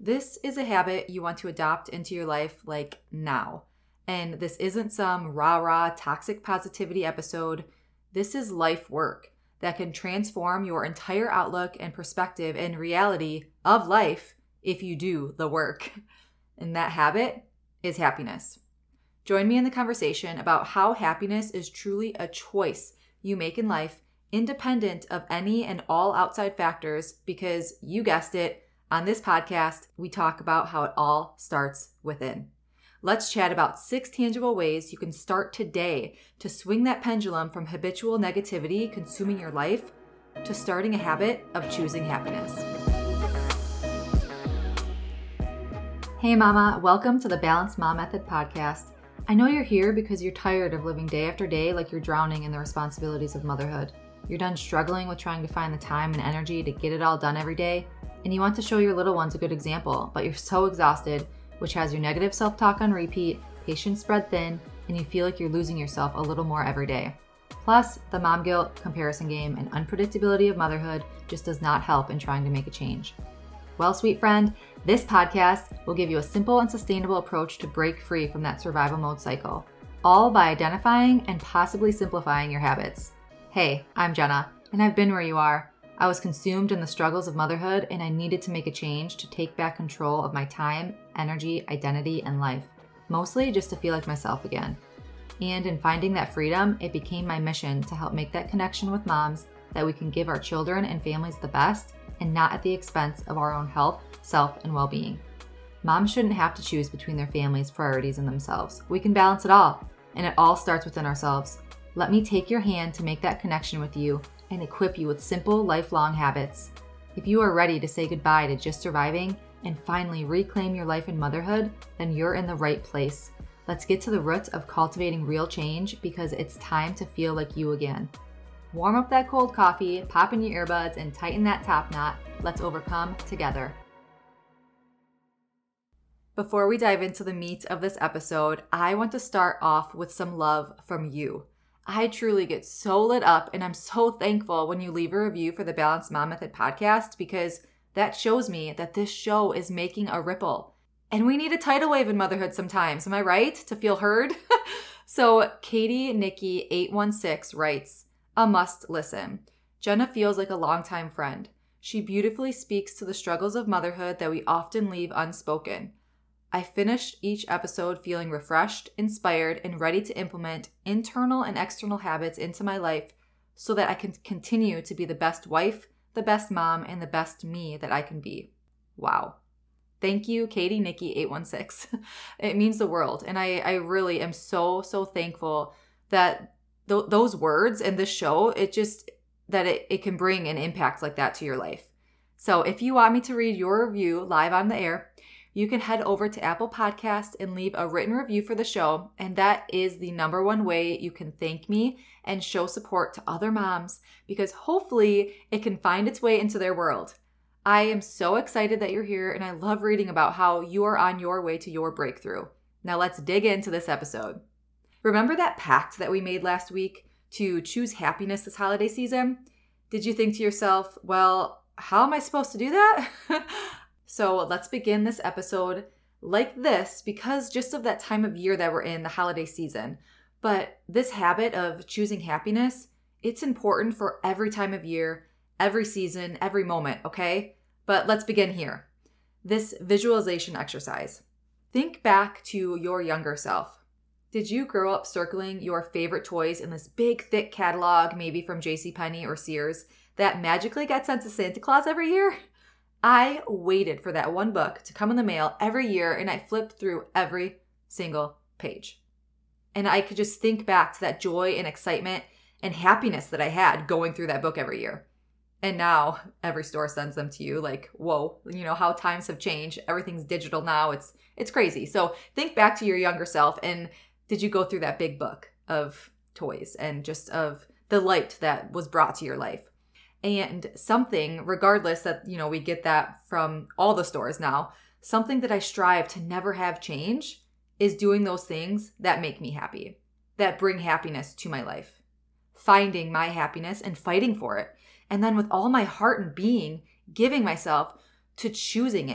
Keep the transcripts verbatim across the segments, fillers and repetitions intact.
This is a habit you want to adopt into your life like now. And this isn't some rah-rah toxic positivity episode. This is life work that can transform your entire outlook and perspective and reality of life if you do the work. And that habit is happiness. Join me in the conversation about how happiness is truly a choice you make in life, independent of any and all outside factors, because you guessed it, on this podcast, we talk about how it all starts within. Let's chat about six tangible ways you can start today to swing that pendulum from habitual negativity consuming your life to starting a habit of choosing happiness. Hey mama, welcome to the Balanced Mom Method podcast. I know you're here because you're tired of living day after day like you're drowning in the responsibilities of motherhood. You're done struggling with trying to find the time and energy to get it all done every day, and you want to show your little ones a good example, but you're so exhausted, which has your negative self-talk on repeat, patience spread thin, and you feel like you're losing yourself a little more every day. Plus, the mom guilt, comparison game, and unpredictability of motherhood just does not help in trying to make a change. Well, sweet friend, this podcast will give you a simple and sustainable approach to break free from that survival mode cycle, all by identifying and possibly simplifying your habits. Hey, I'm Jenna, and I've been where you are. I was consumed in the struggles of motherhood, and I needed to make a change to take back control of my time, energy, identity, and life, mostly just to feel like myself again. And in finding that freedom, it became my mission to help make that connection with moms that we can give our children and families the best and not at the expense of our own health, self, and well-being. Moms shouldn't have to choose between their family's priorities and themselves. We can balance it all, and it all starts within ourselves. Let me take your hand to make that connection with you and equip you with simple, lifelong habits. If you are ready to say goodbye to just surviving and finally reclaim your life in motherhood, then you're in the right place. Let's get to the root of cultivating real change because it's time to feel like you again. Warm up that cold coffee, pop in your earbuds, and tighten that top knot. Let's overcome together. Before we dive into the meat of this episode, I want to start off with some love from you. I truly get so lit up, and I'm so thankful when you leave a review for the Balanced Mom Method podcast because that shows me that this show is making a ripple. And we need a tidal wave in motherhood sometimes, am I right? To feel heard? So Katie Nikki eight one six writes, a must listen. Jenna feels like a longtime friend. She beautifully speaks to the struggles of motherhood that we often leave unspoken. I finished each episode feeling refreshed, inspired, and ready to implement internal and external habits into my life so that I can continue to be the best wife, the best mom, and the best me that I can be. Wow. Thank you, Katie Nikki eight one six. It means the world. And I, I really am so, so thankful that th- those words and this show, it just, that it, it can bring an impact like that to your life. So if you want me to read your review live on the air, you can head over to Apple Podcasts and leave a written review for the show, and that is the number one way you can thank me and show support to other moms because hopefully it can find its way into their world. I am so excited that you're here, and I love reading about how you are on your way to your breakthrough. Now let's dig into this episode. Remember that pact that we made last week to choose happiness this holiday season? Did you think to yourself, well, how am I supposed to do that? So let's begin this episode like this because just of that time of year that we're in, the holiday season. But this habit of choosing happiness, it's important for every time of year, every season, every moment, okay? But let's begin here. This visualization exercise. Think back to your younger self. Did you grow up circling your favorite toys in this big, thick catalog, maybe from JCPenney or Sears, that magically got sent to Santa Claus every year? I waited for that one book to come in the mail every year, and I flipped through every single page. And I could just think back to that joy and excitement and happiness that I had going through that book every year. And now every store sends them to you like, whoa, you know how times have changed. Everything's digital now. It's it's crazy. So think back to your younger self, and did you go through that big book of toys and just of the light that was brought to your life? And something, regardless that, you know, we get that from all the stores now, something that I strive to never have change is doing those things that make me happy, that bring happiness to my life. Finding my happiness and fighting for it. And then with all my heart and being, giving myself to choosing it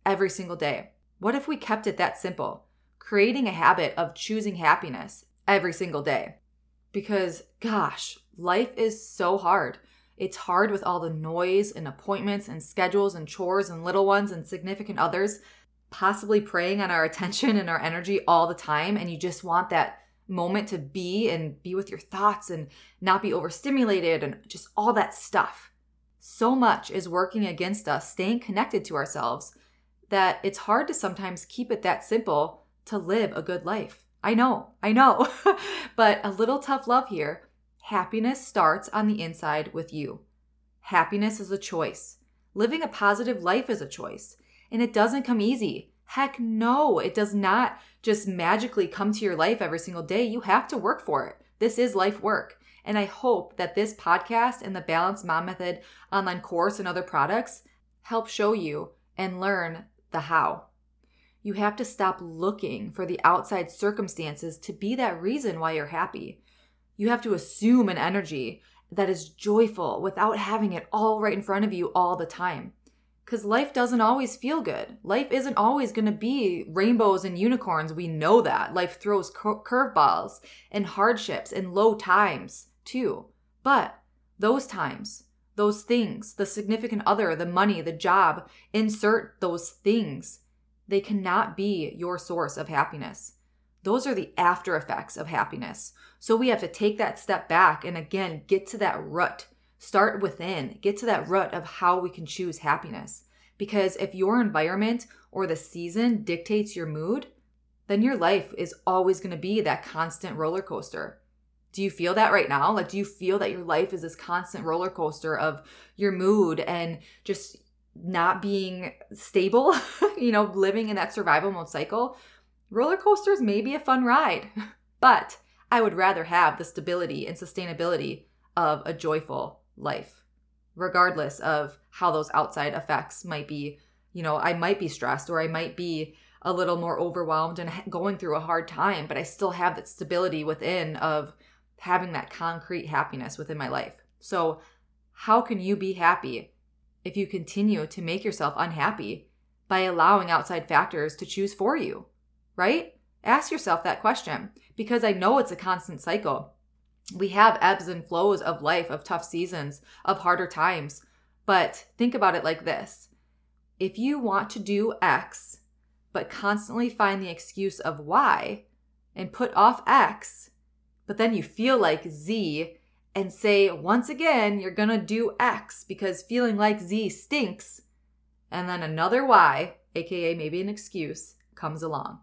every single day? What if we kept it that simple? Creating a habit of choosing happiness every single day. Because gosh, life is so hard. It's hard with all the noise and appointments and schedules and chores and little ones and significant others possibly preying on our attention and our energy all the time. And you just want that moment to be and be with your thoughts and not be overstimulated and just all that stuff. So much is working against us staying connected to ourselves that it's hard to sometimes keep it that simple to live a good life. I know, I know, but a little tough love here. Happiness starts on the inside with you. Happiness is a choice. Living a positive life is a choice, and it doesn't come easy. Heck no, it does not just magically come to your life every single day. You have to work for it. This is life work. And I hope that this podcast and the Balanced Mom Method online course and other products help show you and learn the how. You have to stop looking for the outside circumstances to be that reason why you're happy. You have to assume an energy that is joyful without having it all right in front of you all the time. Because life doesn't always feel good. Life isn't always going to be rainbows and unicorns. We know that. Life throws cur- curveballs and hardships and low times too. But those times, those things, the significant other, the money, the job, insert those things. They cannot be your source of happiness. Those are the after effects of happiness. So we have to take that step back and again, get to that root. Start within, get to that root of how we can choose happiness. Because if your environment or the season dictates your mood, then your life is always going to be that constant roller coaster. Do you feel that right now? Like, do you feel that your life is this constant roller coaster of your mood and just not being stable, you know, living in that survival mode cycle? Roller coasters may be a fun ride, but I would rather have the stability and sustainability of a joyful life, regardless of how those outside effects might be. You know, I might be stressed or I might be a little more overwhelmed and going through a hard time, but I still have that stability within of having that concrete happiness within my life. So how can you be happy if you continue to make yourself unhappy by allowing outside factors to choose for you, right? Ask yourself that question, because I know it's a constant cycle. We have ebbs and flows of life, of tough seasons, of harder times. But think about it like this. If you want to do X, but constantly find the excuse of Y and put off X, but then you feel like Z and say, once again, you're going to do X because feeling like Z stinks, and then another Y, aka maybe an excuse, comes along.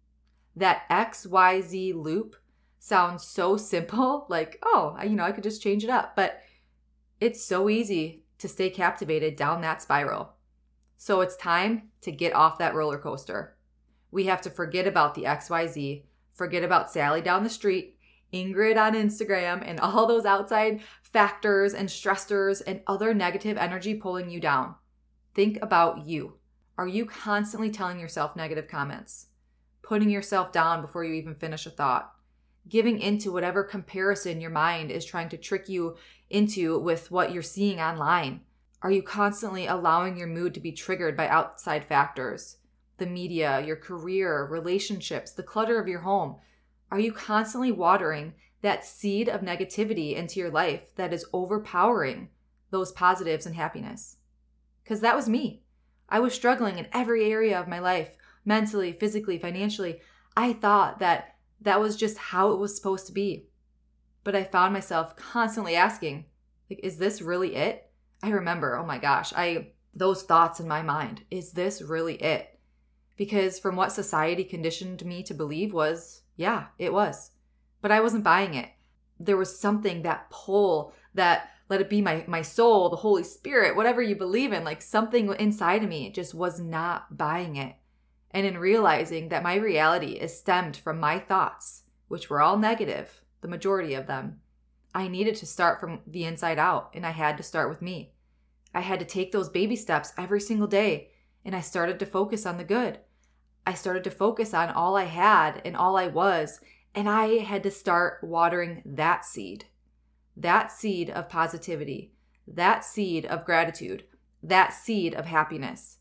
That X Y Z loop sounds so simple, like, oh, you know, I could just change it up. But it's so easy to stay captivated down that spiral. So it's time to get off that roller coaster. We have to forget about the X Y Z, forget about Sally down the street, Ingrid on Instagram, and all those outside factors and stressors and other negative energy pulling you down. Think about you. Are you constantly telling yourself negative comments? Putting yourself down before you even finish a thought? Giving into whatever comparison your mind is trying to trick you into with what you're seeing online? Are you constantly allowing your mood to be triggered by outside factors? The media, your career, relationships, the clutter of your home. Are you constantly watering that seed of negativity into your life that is overpowering those positives and happiness? Because that was me. I was struggling in every area of my life, mentally, physically, financially. I thought that that was just how it was supposed to be. But I found myself constantly asking, like, is this really it? I remember, oh my gosh, I those thoughts in my mind, is this really it? Because from what society conditioned me to believe was, yeah, it was. But I wasn't buying it. There was something, that pull, that let it be my, my soul, the Holy Spirit, whatever you believe in, like something inside of me just was not buying it. And in realizing that my reality is stemmed from my thoughts, which were all negative, the majority of them, I needed to start from the inside out, and I had to start with me. I had to take those baby steps every single day, and I started to focus on the good. I started to focus on all I had and all I was, and I had to start watering that seed. That seed of positivity, that seed of gratitude, that seed of happiness.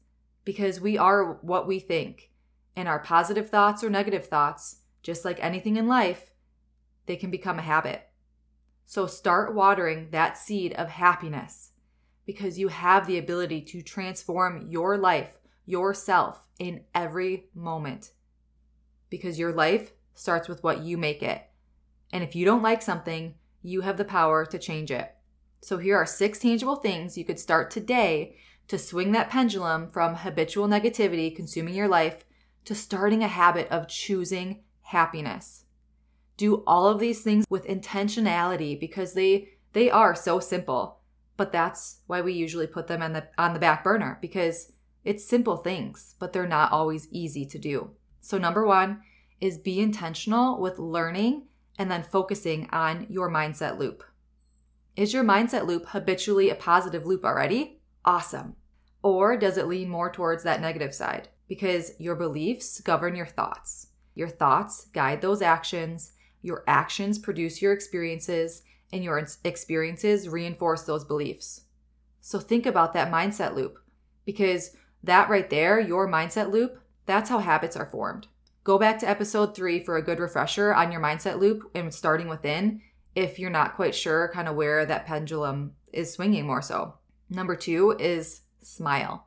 because we are what we think. And our positive thoughts or negative thoughts, just like anything in life, they can become a habit. So start watering that seed of happiness, because you have the ability to transform your life, yourself, in every moment. Because your life starts with what you make it. And if you don't like something, you have the power to change it. So here are six tangible things you could start today to swing that pendulum from habitual negativity consuming your life to starting a habit of choosing happiness. Do all of these things with intentionality, because they they are so simple. But that's why we usually put them on the on the back burner, because it's simple things, but they're not always easy to do. So number one is be intentional with learning and then focusing on your mindset loop. Is your mindset loop habitually a positive loop already? Awesome. Or does it lean more towards that negative side? Because your beliefs govern your thoughts. Your thoughts guide those actions. Your actions produce your experiences, and your experiences reinforce those beliefs. So think about that mindset loop, because that right there, your mindset loop, that's how habits are formed. Go back to episode three for a good refresher on your mindset loop and starting within, if you're not quite sure kind of where that pendulum is swinging more so. Number two is smile.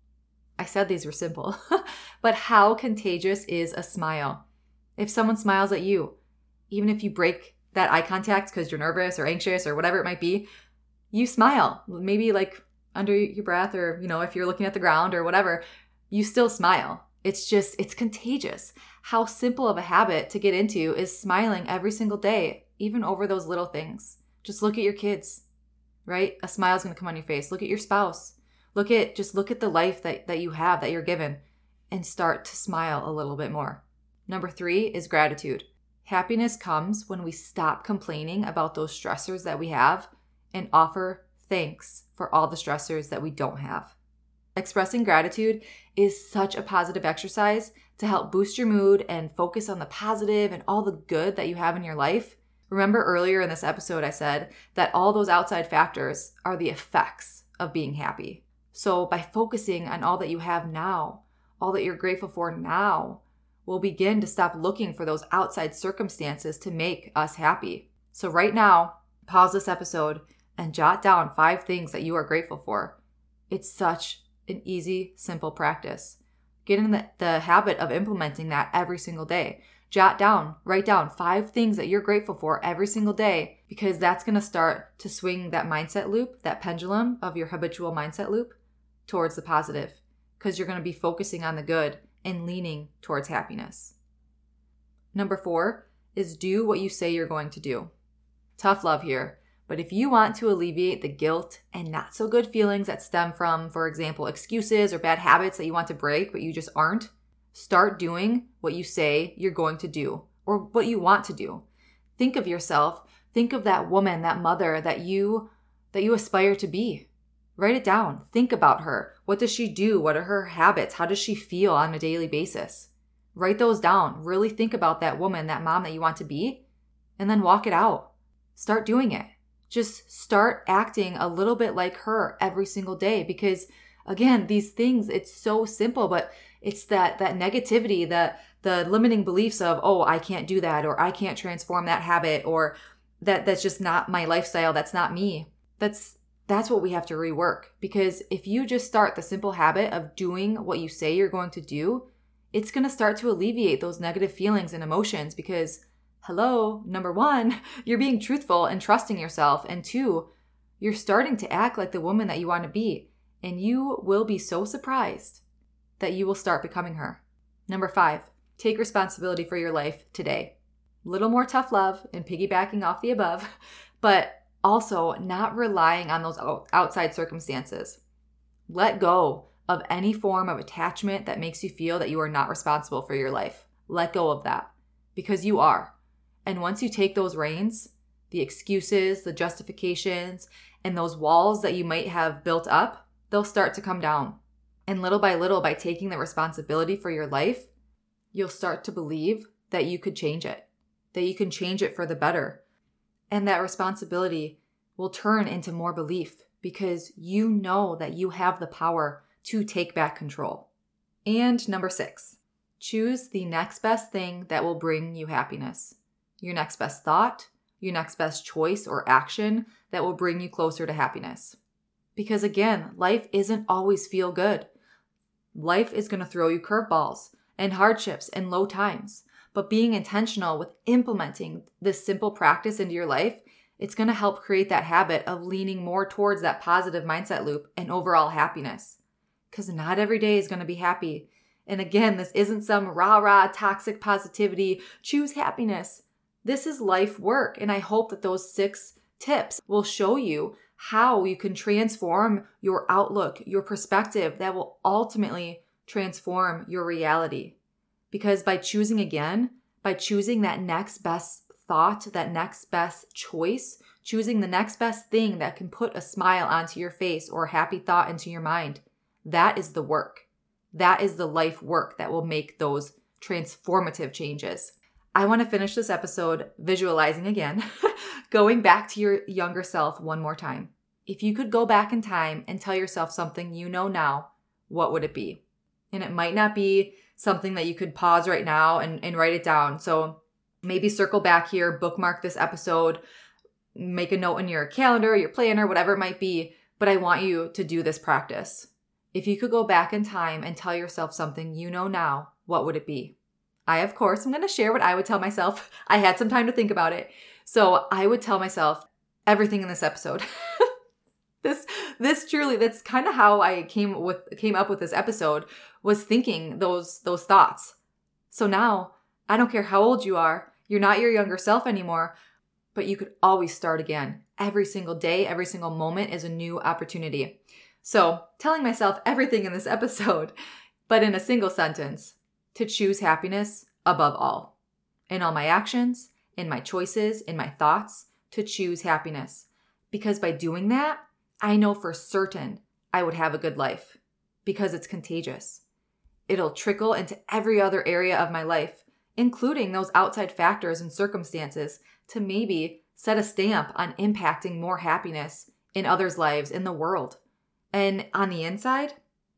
I said these were simple, but how contagious is a smile? If someone smiles at you, even if you break that eye contact because you're nervous or anxious or whatever it might be, you smile. Maybe like under your breath, or, you know, if you're looking at the ground or whatever, you still smile. It's just, it's contagious. How simple of a habit to get into is smiling every single day, even over those little things. Just look at your kids, right? A smile's going to come on your face. Look at your spouse. Look at, just look at the life that, that you have, that you're given, and start to smile a little bit more. Number three is gratitude. Happiness comes when we stop complaining about those stressors that we have and offer thanks for all the stressors that we don't have. Expressing gratitude is such a positive exercise to help boost your mood and focus on the positive and all the good that you have in your life. Remember earlier in this episode, I said that all those outside factors are the effects of being happy. So by focusing on all that you have now, all that you're grateful for now, we'll begin to stop looking for those outside circumstances to make us happy. So right now, pause this episode and jot down five things that you are grateful for. It's such an easy, simple practice. Get in the, the habit of implementing that every single day. Jot down, write down five things that you're grateful for every single day, because that's going to start to swing that mindset loop, that pendulum of your habitual mindset loop towards the positive, because you're going to be focusing on the good and leaning towards happiness. Number four is do what you say you're going to do. Tough love here, but if you want to alleviate the guilt and not so good feelings that stem from, for example, excuses or bad habits that you want to break but you just aren't, start doing what you say you're going to do or what you want to do. Think of yourself, think of that woman, that mother that you that you aspire to be. Write it down. Think about her. What does she do? What are her habits? How does she feel on a daily basis? Write those down. Really think about that woman, that mom that you want to be, and then walk it out. Start doing it. Just start acting a little bit like her every single day, because again, these things, it's so simple, but it's that that negativity, the the limiting beliefs of, oh, I can't do that, or I can't transform that habit, or that that's just not my lifestyle, that's not me. That's That's what we have to rework, because if you just start the simple habit of doing what you say you're going to do, it's going to start to alleviate those negative feelings and emotions, because, hello, number one, you're being truthful and trusting yourself, and two, you're starting to act like the woman that you want to be, and you will be so surprised that you will start becoming her. Number five, take responsibility for your life today. A little more tough love and piggybacking off the above, but also, not relying on those outside circumstances. Let go of any form of attachment that makes you feel that you are not responsible for your life. Let go of that, because you are. And once you take those reins, the excuses, the justifications, and those walls that you might have built up, they'll start to come down. And little by little, by taking the responsibility for your life, you'll start to believe that you could change it, that you can change it for the better. And that responsibility will turn into more belief, because you know that you have the power to take back control. And number six, choose the next best thing that will bring you happiness. Your next best thought, your next best choice or action that will bring you closer to happiness. Because again, life isn't always feel good. Life is going to throw you curveballs and hardships and low times. But being intentional with implementing this simple practice into your life, it's going to help create that habit of leaning more towards that positive mindset loop and overall happiness. Because not every day is going to be happy. And again, this isn't some rah-rah toxic positivity, choose happiness. This is life work. And I hope that those six tips will show you how you can transform your outlook, your perspective that will ultimately transform your reality. Because by choosing again, by choosing that next best thought, that next best choice, choosing the next best thing that can put a smile onto your face or a happy thought into your mind, that is the work. That is the life work that will make those transformative changes. I want to finish this episode visualizing again, going back to your younger self one more time. If you could go back in time and tell yourself something you know now, what would it be? And it might not be something that you could pause right now and, and write it down. So maybe circle back here, bookmark this episode, make a note in your calendar, your planner, whatever it might be. But I want you to do this practice. If you could go back in time and tell yourself something you know now, what would it be? I, of course, am going to share what I would tell myself. I had some time to think about it. So I would tell myself everything in this episode. This, this truly, that's kind of how I came with, came up with this episode, was thinking those, those thoughts. So now, I don't care how old you are, you're not your younger self anymore, but you could always start again. Every single day, every single moment is a new opportunity. So telling myself everything in this episode, but in a single sentence, to choose happiness above all. In all my actions, in my choices, in my thoughts, to choose happiness. Because by doing that, I know for certain I would have a good life because it's contagious. It'll trickle into every other area of my life, including those outside factors and circumstances, to maybe set a stamp on impacting more happiness in others' lives in the world. And on the inside,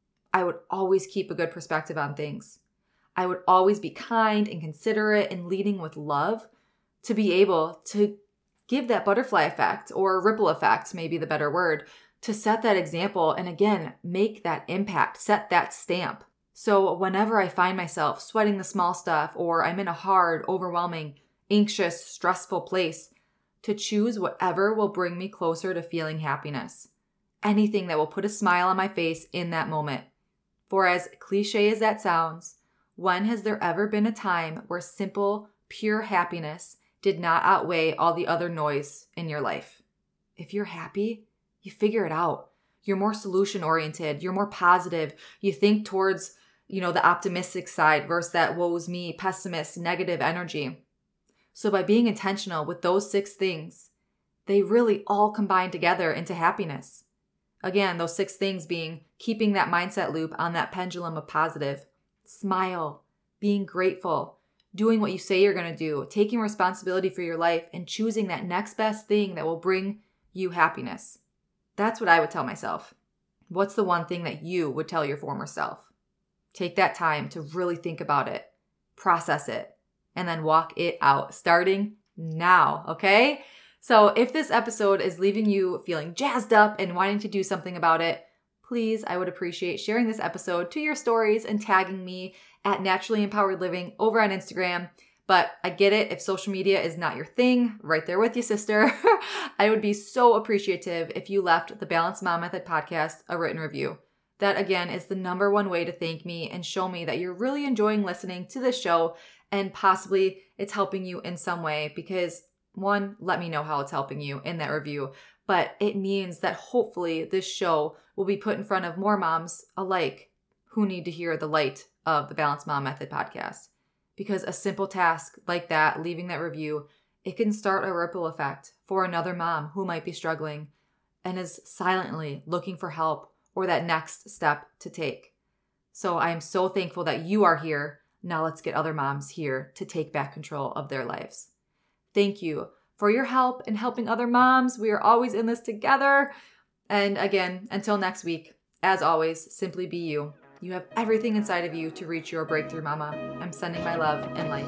I would always keep a good perspective on things. I would always be kind and considerate and leading with love to be able to give that butterfly effect, or ripple effect, maybe the better word, to set that example and again, make that impact, set that stamp. So whenever I find myself sweating the small stuff, or I'm in a hard, overwhelming, anxious, stressful place, to choose whatever will bring me closer to feeling happiness. Anything that will put a smile on my face in that moment. For as cliche as that sounds, when has there ever been a time where simple, pure happiness did not outweigh all the other noise in your life? If you're happy, you figure it out. You're more solution-oriented. You're more positive. You think towards, you know, the optimistic side versus that woe's me, pessimist, negative energy. So by being intentional with those six things, they really all combine together into happiness. Again, those six things being keeping that mindset loop on that pendulum of positive, smile, being grateful, doing what you say you're going to do, taking responsibility for your life, and choosing that next best thing that will bring you happiness. That's what I would tell myself. What's the one thing that you would tell your former self? Take that time to really think about it, process it, and then walk it out, starting now, okay? So if this episode is leaving you feeling jazzed up and wanting to do something about it, please, I would appreciate sharing this episode to your stories and tagging me at Naturally Empowered Living over on Instagram. But I get it, if social media is not your thing, right there with you, sister. I would be so appreciative if you left the Balanced Mom Method podcast a written review. That, again, is the number one way to thank me and show me that you're really enjoying listening to this show and possibly it's helping you in some way because, one, let me know how it's helping you in that review. But it means that hopefully this show will be put in front of more moms alike who need to hear the light of the Balanced Mom Method podcast. Because a simple task like that, leaving that review, it can start a ripple effect for another mom who might be struggling and is silently looking for help or that next step to take. So I am so thankful that you are here. Now let's get other moms here to take back control of their lives. Thank you for your help in helping other moms. We are always in this together. And again, until next week, As always, simply be you. You have everything inside of you to reach your breakthrough, mama. I'm sending my love and light.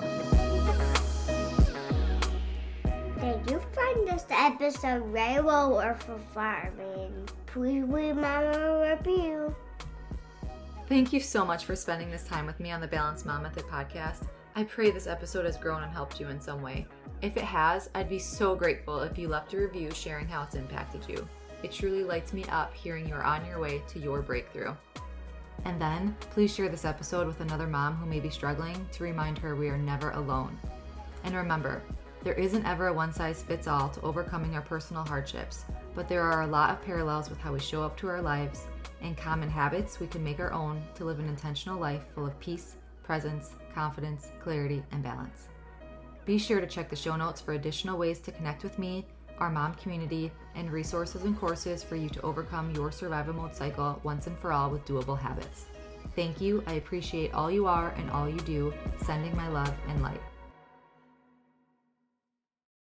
Did you find this episode very well worth for farming? Please leave Mama a review. Thank you so much for spending this time with me on the Balanced Mom Method podcast. I pray this episode has grown and helped you in some way. If it has, I'd be so grateful if you left a review sharing how it's impacted you. It truly lights me up hearing you're on your way to your breakthrough. And then, please share this episode with another mom who may be struggling to remind her we are never alone. And remember, there isn't ever a one-size-fits-all to overcoming our personal hardships, but there are a lot of parallels with how we show up to our lives and common habits we can make our own to live an intentional life full of peace, presence, confidence, clarity, and balance. Be sure to check the show notes for additional ways to connect with me, our mom community, and resources and courses for you to overcome your survival mode cycle once and for all with doable habits. Thank you. I appreciate all you are and all you do. Sending my love and light.